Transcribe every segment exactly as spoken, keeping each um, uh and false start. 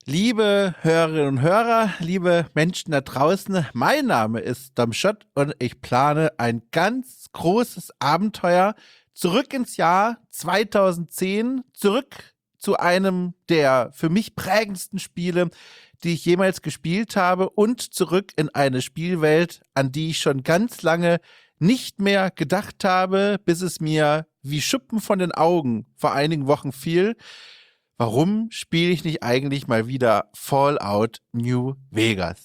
Liebe Hörerinnen und Hörer, liebe Menschen da draußen, mein Name ist Dom Schott und ich plane ein ganz großes Abenteuer zurück ins Jahr zweitausendzehn, zurück zu einem der für mich prägendsten Spiele, die ich jemals gespielt habe, und zurück in eine Spielwelt, an die ich schon ganz lange nicht mehr gedacht habe, bis es mir wie Schuppen von den Augen vor einigen Wochen fiel. Warum spiele ich nicht eigentlich mal wieder Fallout New Vegas?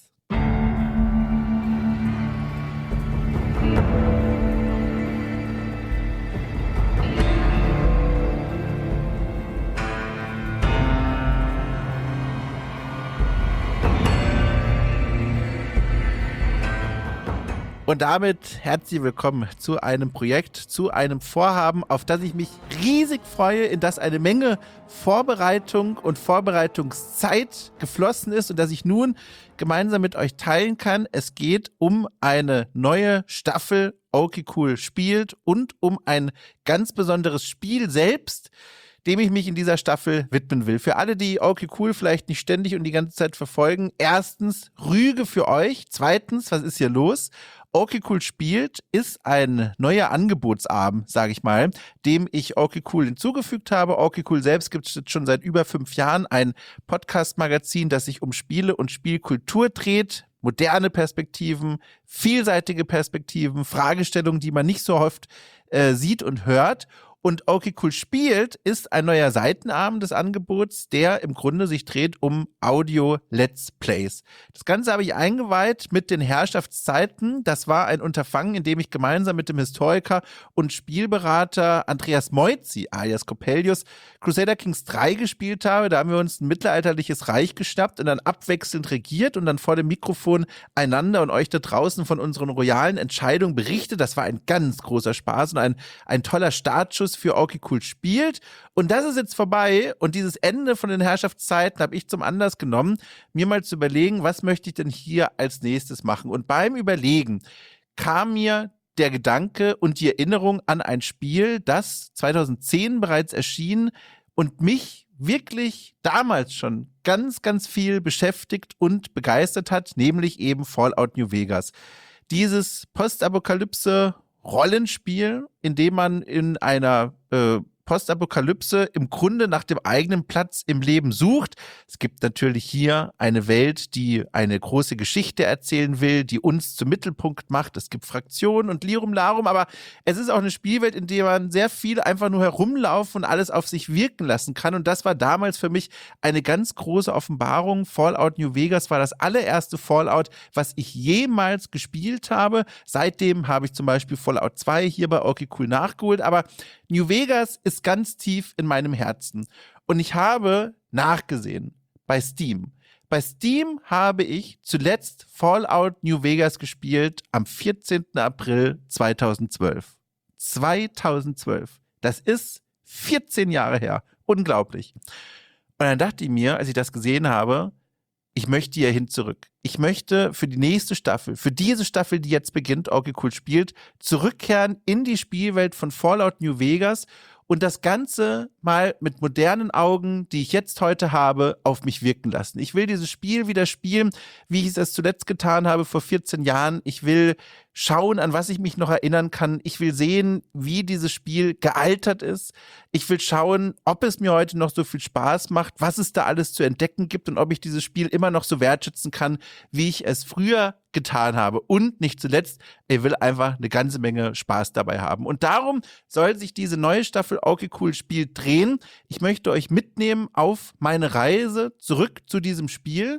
Und damit herzlich willkommen zu einem Projekt, zu einem Vorhaben, auf das ich mich riesig freue, in das eine Menge Vorbereitung und Vorbereitungszeit geflossen ist und das ich nun gemeinsam mit euch teilen kann. Es geht um eine neue Staffel Okay Cool spielt und um ein ganz besonderes Spiel selbst, dem ich mich in dieser Staffel widmen will. Für alle, die Okay Cool vielleicht nicht ständig und die ganze Zeit verfolgen: Erstens, Rüge für euch. Zweitens, was ist hier los? Okay Cool spielt ist ein neuer Angebotsabend, sage ich mal, dem ich Okay Cool hinzugefügt habe. Okay Cool selbst gibt es schon seit über fünf Jahren, ein Podcast-Magazin, das sich um Spiele und Spielkultur dreht. Moderne Perspektiven, vielseitige Perspektiven, Fragestellungen, die man nicht so oft äh, sieht und hört. Und Okay Cool spielt ist ein neuer Seitenarm des Angebots, der im Grunde sich dreht um Audio-Let's Plays. Das Ganze habe ich eingeweiht mit den Herrschaftszeiten. Das war ein Unterfangen, in dem ich gemeinsam mit dem Historiker und Spielberater Andreas Moizzi, alias Coppelius, Crusader Kings drei gespielt habe. Da haben wir uns ein mittelalterliches Reich geschnappt und dann abwechselnd regiert und dann vor dem Mikrofon einander und euch da draußen von unseren royalen Entscheidungen berichtet. Das war ein ganz großer Spaß und ein, ein toller Startschuss für Okay Cool spielt. Und das ist jetzt vorbei und dieses Ende von den Herrschaftszeiten habe ich zum Anlass genommen, mir mal zu überlegen, was möchte ich denn hier als nächstes machen. Und beim Überlegen kam mir der Gedanke und die Erinnerung an ein Spiel, das zweitausendzehn bereits erschien und mich wirklich damals schon ganz, ganz viel beschäftigt und begeistert hat, nämlich eben Fallout New Vegas. Dieses Postapokalypse Rollenspiel, in dem man in einer äh, Postapokalypse im Grunde nach dem eigenen Platz im Leben sucht. Es gibt natürlich hier eine Welt, die eine große Geschichte erzählen will, die uns zum Mittelpunkt macht. Es gibt Fraktionen und Lirum Larum, aber es ist auch eine Spielwelt, in der man sehr viel einfach nur herumlaufen und alles auf sich wirken lassen kann. Und das war damals für mich eine ganz große Offenbarung. Fallout New Vegas war das allererste Fallout, was ich jemals gespielt habe. Seitdem habe ich zum Beispiel Fallout zwei hier bei Okay Cool nachgeholt, aber New Vegas ist ganz tief in meinem Herzen. Und ich habe nachgesehen bei Steam. Bei Steam habe ich zuletzt Fallout New Vegas gespielt am vierzehnten April zweitausendzwölf. zweitausendzwölf. Das ist vierzehn Jahre her. Unglaublich. Und dann dachte ich mir, als ich das gesehen habe, ich möchte hierhin zurück. Ich möchte für die nächste Staffel, für diese Staffel, die jetzt beginnt, Okay Cool spielt, zurückkehren in die Spielwelt von Fallout New Vegas und das Ganze mal mit modernen Augen, die ich jetzt heute habe, auf mich wirken lassen. Ich will dieses Spiel wieder spielen, wie ich es zuletzt getan habe vor vierzehn Jahren. Ich will schauen, an was ich mich noch erinnern kann. Ich will sehen, wie dieses Spiel gealtert ist. Ich will schauen, ob es mir heute noch so viel Spaß macht, was es da alles zu entdecken gibt und ob ich dieses Spiel immer noch so wertschätzen kann, wie ich es früher getan habe. Und nicht zuletzt, ich will einfach eine ganze Menge Spaß dabei haben. Und darum soll sich diese neue Staffel Okay Cool Spiel drehen. Ich möchte euch mitnehmen auf meine Reise zurück zu diesem Spiel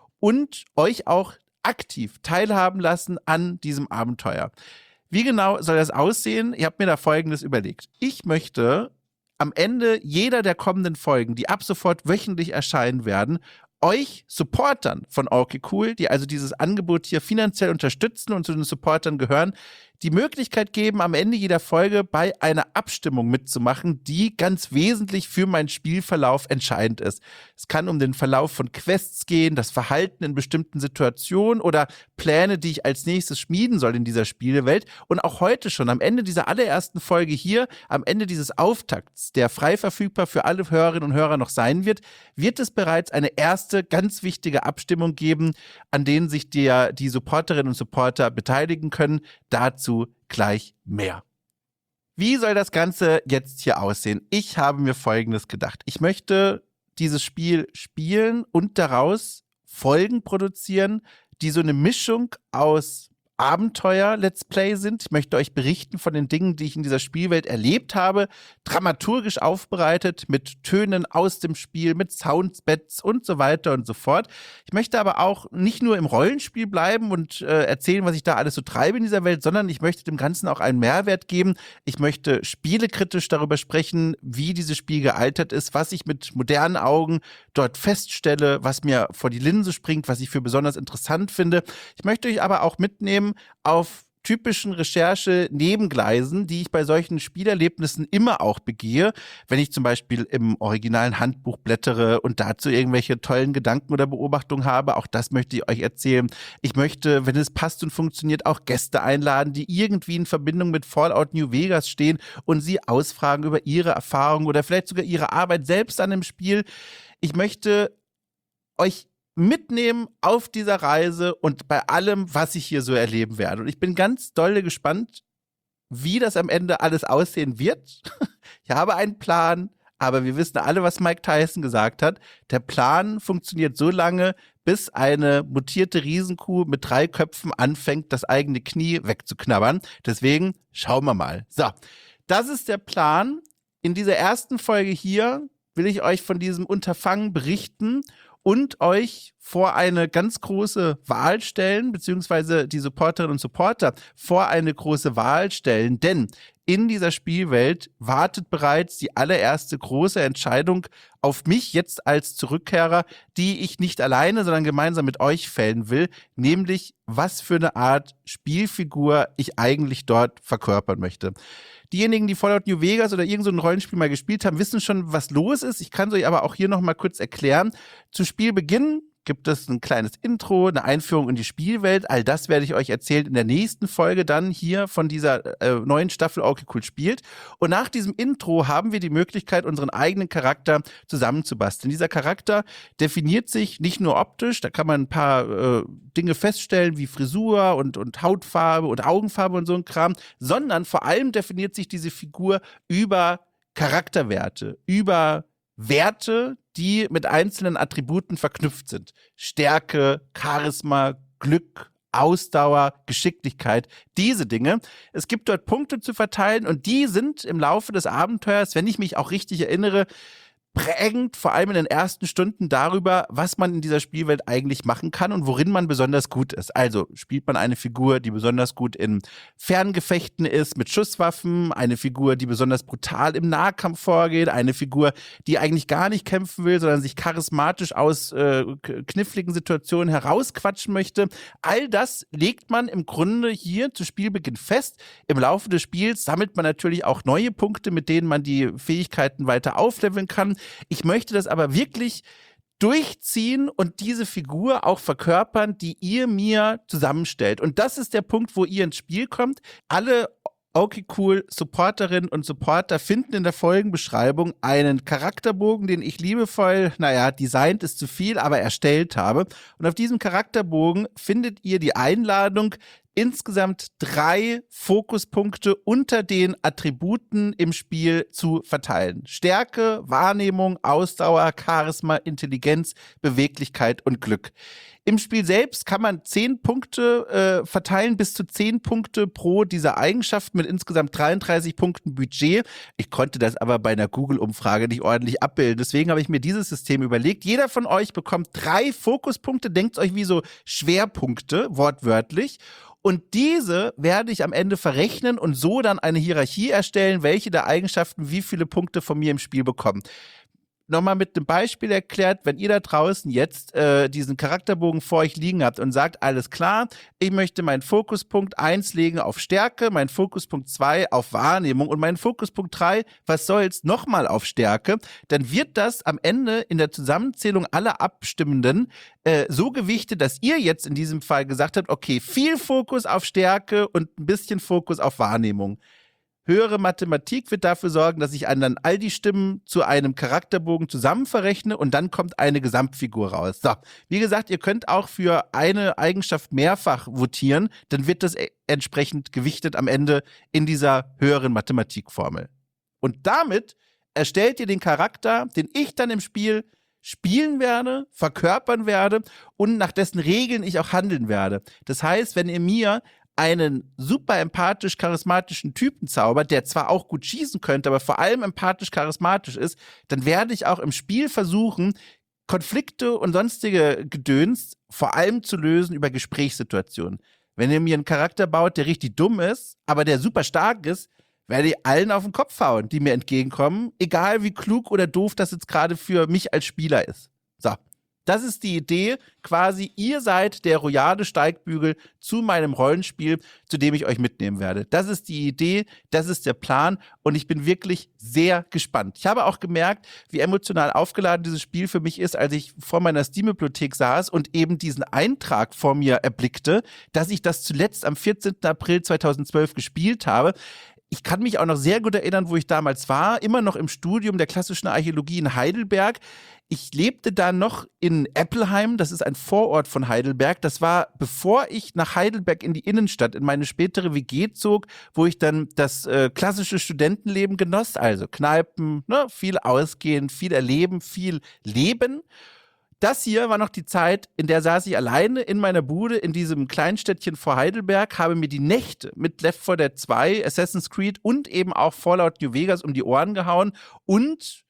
und euch auch aktiv teilhaben lassen an diesem Abenteuer. Wie genau soll das aussehen? Ich habe mir da Folgendes überlegt. Ich möchte am Ende jeder der kommenden Folgen, die ab sofort wöchentlich erscheinen werden, euch Supportern von Okay Cool, die also dieses Angebot hier finanziell unterstützen und zu den Supportern gehören, die Möglichkeit geben, am Ende jeder Folge bei einer Abstimmung mitzumachen, die ganz wesentlich für meinen Spielverlauf entscheidend ist. Es kann um den Verlauf von Quests gehen, das Verhalten in bestimmten Situationen oder Pläne, die ich als nächstes schmieden soll in dieser Spielewelt. Und auch heute schon, am Ende dieser allerersten Folge hier, am Ende dieses Auftakts, der frei verfügbar für alle Hörerinnen und Hörer noch sein wird, wird es bereits eine erste ganz wichtige Abstimmung geben, an denen sich die, die Supporterinnen und Supporter beteiligen können. Dazu gleich mehr. Wie soll das Ganze jetzt hier aussehen? Ich habe mir Folgendes gedacht. Ich möchte dieses Spiel spielen und daraus Folgen produzieren, die so eine Mischung aus Abenteuer-Let's Play sind. Ich möchte euch berichten von den Dingen, die ich in dieser Spielwelt erlebt habe, dramaturgisch aufbereitet, mit Tönen aus dem Spiel, mit Soundbeds und so weiter und so fort. Ich möchte aber auch nicht nur im Rollenspiel bleiben und äh, erzählen, was ich da alles so treibe in dieser Welt, sondern ich möchte dem Ganzen auch einen Mehrwert geben. Ich möchte spielekritisch darüber sprechen, wie dieses Spiel gealtert ist, was ich mit modernen Augen dort feststelle, was mir vor die Linse springt, was ich für besonders interessant finde. Ich möchte euch aber auch mitnehmen auf typischen Recherche-Nebengleisen, die ich bei solchen Spielerlebnissen immer auch begehe, wenn ich zum Beispiel im originalen Handbuch blättere und dazu irgendwelche tollen Gedanken oder Beobachtungen habe. Auch das möchte ich euch erzählen. Ich möchte, wenn es passt und funktioniert, auch Gäste einladen, die irgendwie in Verbindung mit Fallout New Vegas stehen und sie ausfragen über ihre Erfahrungen oder vielleicht sogar ihre Arbeit selbst an dem Spiel. Ich möchte euch mitnehmen auf dieser Reise und bei allem, was ich hier so erleben werde. Und ich bin ganz dolle gespannt, wie das am Ende alles aussehen wird. Ich habe einen Plan, aber wir wissen alle, was Mike Tyson gesagt hat. Der Plan funktioniert so lange, bis eine mutierte Riesenkuh mit drei Köpfen anfängt, das eigene Knie wegzuknabbern. Deswegen schauen wir mal. So, das ist der Plan. In dieser ersten Folge hier will ich euch von diesem Unterfangen berichten und euch vor eine ganz große Wahl stellen, beziehungsweise die Supporterinnen und Supporter vor eine große Wahl stellen, denn in dieser Spielwelt wartet bereits die allererste große Entscheidung auf mich jetzt als Zurückkehrer, die ich nicht alleine, sondern gemeinsam mit euch fällen will, nämlich was für eine Art Spielfigur ich eigentlich dort verkörpern möchte. Diejenigen, die Fallout New Vegas oder irgend so ein Rollenspiel mal gespielt haben, wissen schon, was los ist. Ich kann es euch aber auch hier noch mal kurz erklären. Zu Spielbeginn gibt es ein kleines Intro, eine Einführung in die Spielwelt. All das werde ich euch erzählen in der nächsten Folge dann hier von dieser äh, neuen Staffel Okay Cool spielt. Und nach diesem Intro haben wir die Möglichkeit, unseren eigenen Charakter zusammenzubasteln. Dieser Charakter definiert sich nicht nur optisch, da kann man ein paar äh, Dinge feststellen, wie Frisur und, und Hautfarbe und Augenfarbe und so ein Kram, sondern vor allem definiert sich diese Figur über Charakterwerte, über Werte, die mit einzelnen Attributen verknüpft sind. Stärke, Charisma, Glück, Ausdauer, Geschicklichkeit, diese Dinge. Es gibt dort Punkte zu verteilen und die sind im Laufe des Abenteuers, wenn ich mich auch richtig erinnere, prägend, vor allem in den ersten Stunden darüber, was man in dieser Spielwelt eigentlich machen kann und worin man besonders gut ist. Also spielt man eine Figur, die besonders gut in Ferngefechten ist, mit Schusswaffen, eine Figur, die besonders brutal im Nahkampf vorgeht, eine Figur, die eigentlich gar nicht kämpfen will, sondern sich charismatisch aus äh, kniffligen Situationen herausquatschen möchte. All das legt man im Grunde hier zu Spielbeginn fest. Im Laufe des Spiels sammelt man natürlich auch neue Punkte, mit denen man die Fähigkeiten weiter aufleveln kann. Ich möchte das aber wirklich durchziehen und diese Figur auch verkörpern, die ihr mir zusammenstellt. Und das ist der Punkt, wo ihr ins Spiel kommt. Alle Okay Cool Supporterinnen und Supporter finden in der Folgenbeschreibung einen Charakterbogen, den ich liebevoll, naja, designt ist zu viel, aber erstellt habe. Und auf diesem Charakterbogen findet ihr die Einladung, insgesamt drei Fokuspunkte unter den Attributen im Spiel zu verteilen. Stärke, Wahrnehmung, Ausdauer, Charisma, Intelligenz, Beweglichkeit und Glück. Im Spiel selbst kann man zehn Punkte äh, verteilen, bis zu zehn Punkte pro dieser Eigenschaften mit insgesamt dreiunddreißig Punkten Budget. Ich konnte das aber bei einer Google-Umfrage nicht ordentlich abbilden. Deswegen habe ich mir dieses System überlegt. Jeder von euch bekommt drei Fokuspunkte, denkt euch wie so Schwerpunkte, wortwörtlich. Und diese werde ich am Ende verrechnen und so dann eine Hierarchie erstellen, welche der Eigenschaften wie viele Punkte von mir im Spiel bekommen. nochmal mit einem Beispiel erklärt, wenn ihr da draußen jetzt äh, diesen Charakterbogen vor euch liegen habt und sagt, alles klar, ich möchte meinen Fokuspunkt eins legen auf Stärke, meinen Fokuspunkt zwei auf Wahrnehmung und meinen Fokuspunkt drei, was soll's, nochmal auf Stärke, dann wird das am Ende in der Zusammenzählung aller Abstimmenden äh, so gewichtet, dass ihr jetzt in diesem Fall gesagt habt, okay, viel Fokus auf Stärke und ein bisschen Fokus auf Wahrnehmung. Höhere Mathematik wird dafür sorgen, dass ich dann all die Stimmen zu einem Charakterbogen zusammen verrechne und dann kommt eine Gesamtfigur raus. So, wie gesagt, ihr könnt auch für eine Eigenschaft mehrfach votieren, dann wird das e- entsprechend gewichtet am Ende in dieser höheren Mathematikformel. Und damit erstellt ihr den Charakter, den ich dann im Spiel spielen werde, verkörpern werde und nach dessen Regeln ich auch handeln werde. Das heißt, wenn ihr mir einen super empathisch charismatischen Typen zaubert, der zwar auch gut schießen könnte, aber vor allem empathisch charismatisch ist, dann werde ich auch im Spiel versuchen, Konflikte und sonstige Gedöns vor allem zu lösen über Gesprächssituationen. Wenn ihr mir einen Charakter baut, der richtig dumm ist, aber der super stark ist, werde ich allen auf den Kopf hauen, die mir entgegenkommen, egal wie klug oder doof das jetzt gerade für mich als Spieler ist. So. Das ist die Idee, quasi ihr seid der royale Steigbügel zu meinem Rollenspiel, zu dem ich euch mitnehmen werde. Das ist die Idee, das ist der Plan und ich bin wirklich sehr gespannt. Ich habe auch gemerkt, wie emotional aufgeladen dieses Spiel für mich ist, als ich vor meiner Steam-Bibliothek saß und eben diesen Eintrag vor mir erblickte, dass ich das zuletzt am vierzehnten April zweitausendzwölf gespielt habe. Ich kann mich auch noch sehr gut erinnern, wo ich damals war, immer noch im Studium der klassischen Archäologie in Heidelberg. Ich lebte da noch in Eppelheim, das ist ein Vorort von Heidelberg. Das war, bevor ich nach Heidelberg in die Innenstadt, in meine spätere W G zog, wo ich dann das äh, klassische Studentenleben genoss, also Kneipen, ne, viel ausgehen, viel erleben, viel leben. Das hier war noch die Zeit, in der saß ich alleine in meiner Bude in diesem Kleinstädtchen vor Heidelberg, habe mir die Nächte mit Left four Dead zwei, Assassin's Creed und eben auch Fallout New Vegas um die Ohren gehauen und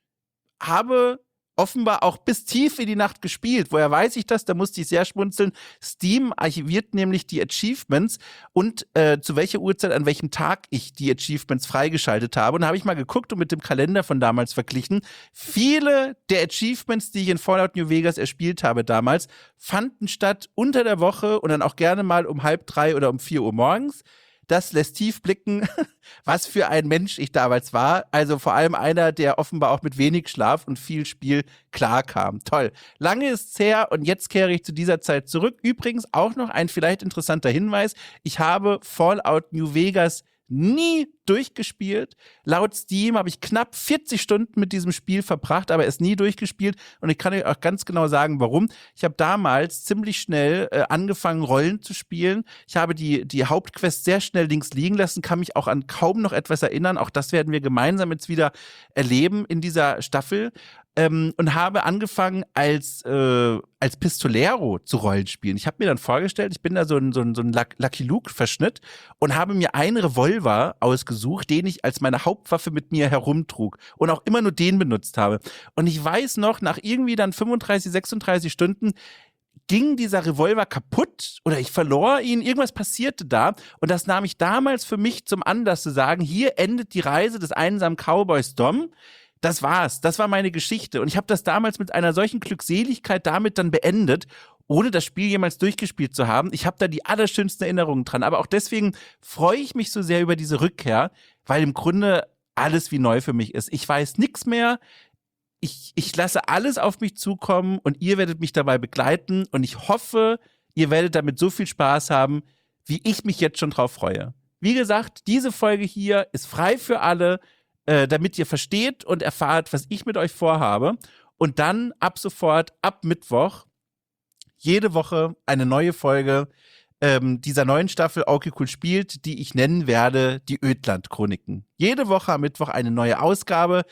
habe offenbar auch bis tief in die Nacht gespielt. Woher weiß ich das? Da musste ich sehr schmunzeln. Steam archiviert nämlich die Achievements und äh, zu welcher Uhrzeit, an welchem Tag ich die Achievements freigeschaltet habe. Und da habe ich mal geguckt und mit dem Kalender von damals verglichen. Viele der Achievements, die ich in Fallout New Vegas erspielt habe damals, fanden statt unter der Woche und dann auch gerne mal um halb drei oder um vier Uhr morgens. Das lässt tief blicken, was für ein Mensch ich damals war. Also vor allem einer, der offenbar auch mit wenig Schlaf und viel Spiel klarkam. Toll. Lange ist's her und jetzt kehre ich zu dieser Zeit zurück. Übrigens auch noch ein vielleicht interessanter Hinweis. Ich habe Fallout New Vegas nie durchgespielt. Laut Steam habe ich knapp vierzig Stunden mit diesem Spiel verbracht, aber es nie durchgespielt. Und ich kann euch auch ganz genau sagen, warum. Ich habe damals ziemlich schnell äh, angefangen, Rollen zu spielen. Ich habe die, die Hauptquest sehr schnell links liegen lassen, kann mich auch an kaum noch etwas erinnern. Auch das werden wir gemeinsam jetzt wieder erleben in dieser Staffel. Ähm, und habe angefangen als, äh, als Pistolero zu Rollenspielen. Ich habe mir dann vorgestellt, ich bin da so ein, so ein, so ein Lucky Luke-Verschnitt und habe mir einen Revolver ausgesucht, den ich als meine Hauptwaffe mit mir herumtrug und auch immer nur den benutzt habe. Und ich weiß noch, nach irgendwie dann fünfunddreißig, sechsunddreißig Stunden ging dieser Revolver kaputt oder ich verlor ihn, irgendwas passierte da und das nahm ich damals für mich zum Anlass zu sagen, hier endet die Reise des einsamen Cowboys Dom. Das war's, das war meine Geschichte und ich habe das damals mit einer solchen Glückseligkeit damit dann beendet, ohne das Spiel jemals durchgespielt zu haben. Ich habe da die allerschönsten Erinnerungen dran, aber auch deswegen freue ich mich so sehr über diese Rückkehr, weil im Grunde alles wie neu für mich ist. Ich weiß nichts mehr, ich, ich lasse alles auf mich zukommen und ihr werdet mich dabei begleiten und ich hoffe, ihr werdet damit so viel Spaß haben, wie ich mich jetzt schon drauf freue. Wie gesagt, diese Folge hier ist frei für alle, Äh, damit ihr versteht und erfahrt, was ich mit euch vorhabe. Und dann ab sofort, ab Mittwoch, jede Woche eine neue Folge ähm, dieser neuen Staffel Okay Cool spielt, die ich nennen werde, die Ödland-Chroniken. Jede Woche am Mittwoch eine neue Ausgabe.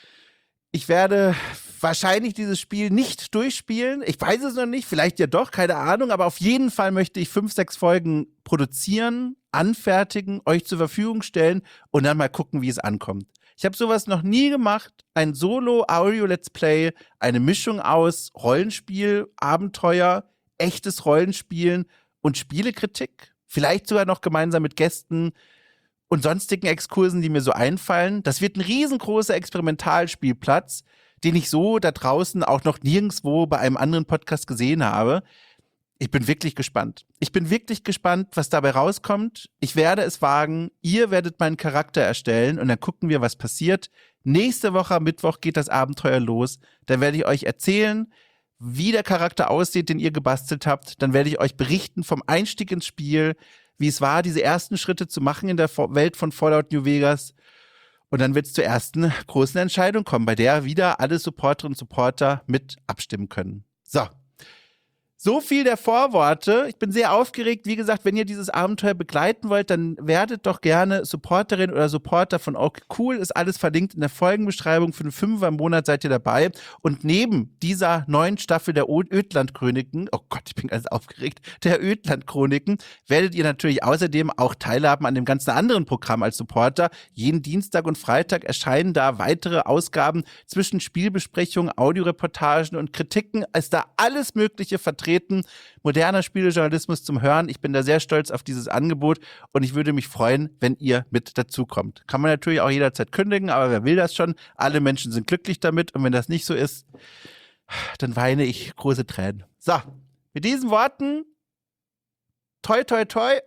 Ich werde wahrscheinlich dieses Spiel nicht durchspielen. Ich weiß es noch nicht, vielleicht ja doch, keine Ahnung. Aber auf jeden Fall möchte ich fünf, sechs Folgen produzieren, anfertigen, euch zur Verfügung stellen und dann mal gucken, wie es ankommt. Ich habe sowas noch nie gemacht. Ein Solo-Audio-Let's Play, eine Mischung aus Rollenspiel, Abenteuer, echtes Rollenspielen und Spielekritik. Vielleicht sogar noch gemeinsam mit Gästen und sonstigen Exkursen, die mir so einfallen. Das wird ein riesengroßer Experimentalspielplatz, den ich so da draußen auch noch nirgendwo bei einem anderen Podcast gesehen habe. Ich bin wirklich gespannt. Ich bin wirklich gespannt, was dabei rauskommt. Ich werde es wagen. Ihr werdet meinen Charakter erstellen und dann gucken wir, was passiert. Nächste Woche am Mittwoch geht das Abenteuer los. Dann werde ich euch erzählen, wie der Charakter aussieht, den ihr gebastelt habt. Dann werde ich euch berichten vom Einstieg ins Spiel, wie es war, diese ersten Schritte zu machen in der Welt von Fallout New Vegas. Und dann wird es zur ersten großen Entscheidung kommen, bei der wieder alle Supporterinnen und Supporter mit abstimmen können. So. So viel der Vorworte. Ich bin sehr aufgeregt. Wie gesagt, wenn ihr dieses Abenteuer begleiten wollt, dann werdet doch gerne Supporterin oder Supporter von Okay Cool. Ist alles verlinkt in der Folgenbeschreibung. Für einen Fünfer im Monat seid ihr dabei. Und neben dieser neuen Staffel der Ödland-Chroniken, oh Gott, ich bin ganz aufgeregt, der Ödland-Chroniken, werdet ihr natürlich außerdem auch teilhaben an dem ganzen anderen Programm als Supporter. Jeden Dienstag und Freitag erscheinen da weitere Ausgaben zwischen Spielbesprechungen, Audioreportagen und Kritiken. Ist da alles Mögliche vertreten. Moderner Spielejournalismus zum Hören. Ich bin da sehr stolz auf dieses Angebot und ich würde mich freuen, wenn ihr mit dazukommt. Kann man natürlich auch jederzeit kündigen, aber wer will das schon? Alle Menschen sind glücklich damit und wenn das nicht so ist, dann weine ich große Tränen. So, mit diesen Worten, toi, toi, toi,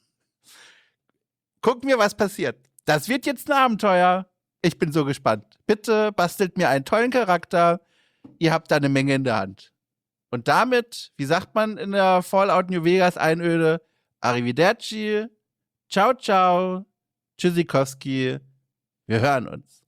gucken wir, was passiert. Das wird jetzt ein Abenteuer. Ich bin so gespannt. Bitte bastelt mir einen tollen Charakter. Ihr habt da eine Menge in der Hand. Und damit, wie sagt man in der Fallout New Vegas Einöde, Arrivederci, ciao, ciao, tschüssikowski, wir hören uns.